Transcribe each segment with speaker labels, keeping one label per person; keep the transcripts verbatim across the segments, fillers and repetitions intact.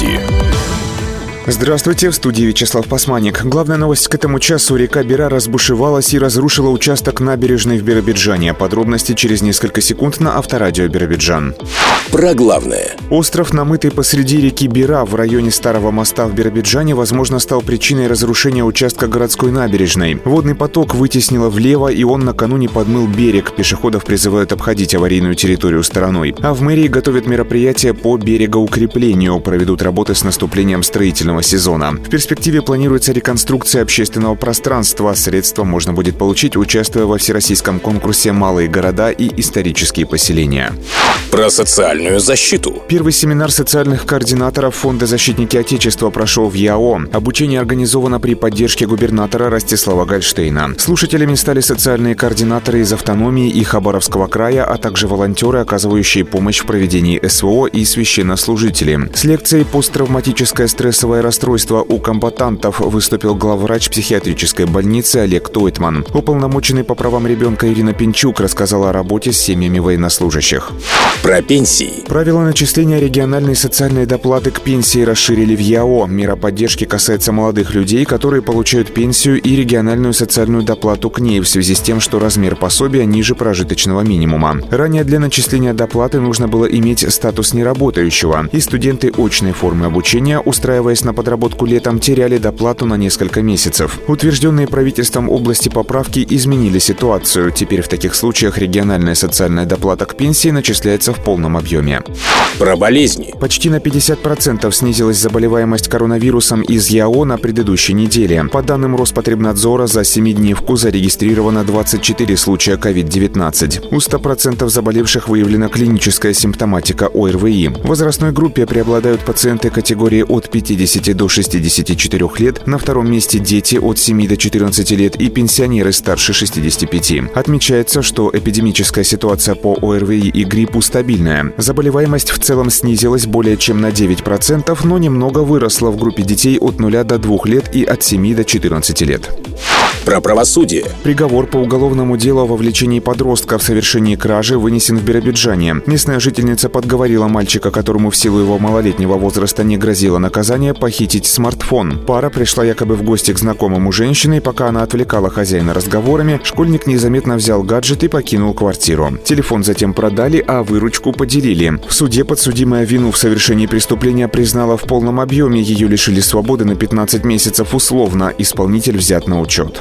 Speaker 1: новости.
Speaker 2: Здравствуйте, в студии Вячеслав Пасманик. Главная новость к этому часу. Река Бира разбушевалась и разрушила участок набережной в Биробиджане. Подробности через несколько секунд на Авторадио Биробиджан.
Speaker 1: Про главное.
Speaker 2: Остров, намытый посреди реки Бира в районе Старого моста в Биробиджане, возможно, стал причиной разрушения участка городской набережной. Водный поток вытеснило влево, и он накануне подмыл берег. Пешеходов призывают обходить аварийную территорию стороной. А в мэрии готовят мероприятия по берегоукреплению. Проведут работы с наступлением строительного сезона. В перспективе планируется реконструкция общественного пространства. Средства можно будет получить, участвуя во всероссийском конкурсе «Малые города и исторические поселения».
Speaker 1: Про социальную защиту.
Speaker 2: Первый семинар социальных координаторов Фонда «Защитники Отечества» прошел в ЯО. Обучение организовано при поддержке губернатора Ростислава Гольштейна. Слушателями стали социальные координаторы из автономии и Хабаровского края, а также волонтеры, оказывающие помощь в проведении СВО, и священнослужители. С лекцией «Посттравматическое стрессовое расстройство у комбатантов» выступил главврач психиатрической больницы Олег Тойтман. Уполномоченный по правам ребенка Ирина Пинчук рассказала о работе с семьями военнослужащих.
Speaker 1: Про пенсии.
Speaker 2: Правила начисления региональной социальной доплаты к пенсии расширили в ЯО. Мера поддержки касается молодых людей, которые получают пенсию и региональную социальную доплату к ней в связи с тем, что размер пособия ниже прожиточного минимума. Ранее для начисления доплаты нужно было иметь статус неработающего, и студенты очной формы обучения, устраиваясь на подработку летом, теряли доплату на несколько месяцев. Утвержденные правительством области поправки изменили ситуацию. Теперь в таких случаях региональная социальная доплата к пенсии начисляется в полном объеме.
Speaker 1: Про болезни.
Speaker 2: Почти на пятьдесят процентов снизилась заболеваемость коронавирусом из ЯО на предыдущей неделе. По данным Роспотребнадзора, за семидневку зарегистрировано двадцать четыре случая ковид девятнадцать. У ста процентов заболевших выявлена клиническая симптоматика ОРВИ. В возрастной группе преобладают пациенты категории от пятидесяти до шестидесяти четырёх лет, на втором месте дети от семи до четырнадцати лет и пенсионеры старше шестидесяти пяти. Отмечается, что эпидемическая ситуация по ОРВИ и гриппу стабильная. Заболеваемость в целом снизилась более чем на девять процентов, но немного выросла в группе детей от нуля до двух лет и от семи до четырнадцати лет.
Speaker 1: Про правосудие.
Speaker 2: Приговор по уголовному делу о вовлечении подростка в совершении кражи вынесен в Биробиджане. Местная жительница подговорила мальчика, которому в силу его малолетнего возраста не грозило наказание, похитить смартфон. Пара пришла якобы в гости к знакомому женщине, и пока она отвлекала хозяина разговорами, школьник незаметно взял гаджет и покинул квартиру. Телефон затем продали, а выручку поделили. В суде подсудимая вину в совершении преступления признала в полном объеме. Ее лишили свободы на пятнадцать месяцев условно. Исполнитель взят на учет.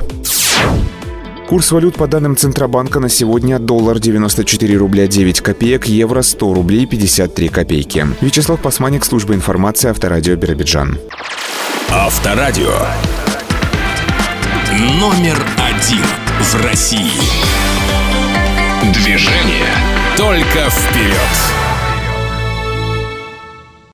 Speaker 2: Курс валют по данным Центробанка на сегодня: доллар девяносто четыре рубля девять копеек, евро сто рублей пятьдесят три копейки. Вячеслав Пасманик, служба информации, Авторадио Биробиджан.
Speaker 1: Авторадио. Номер один в России. Движение только вперед.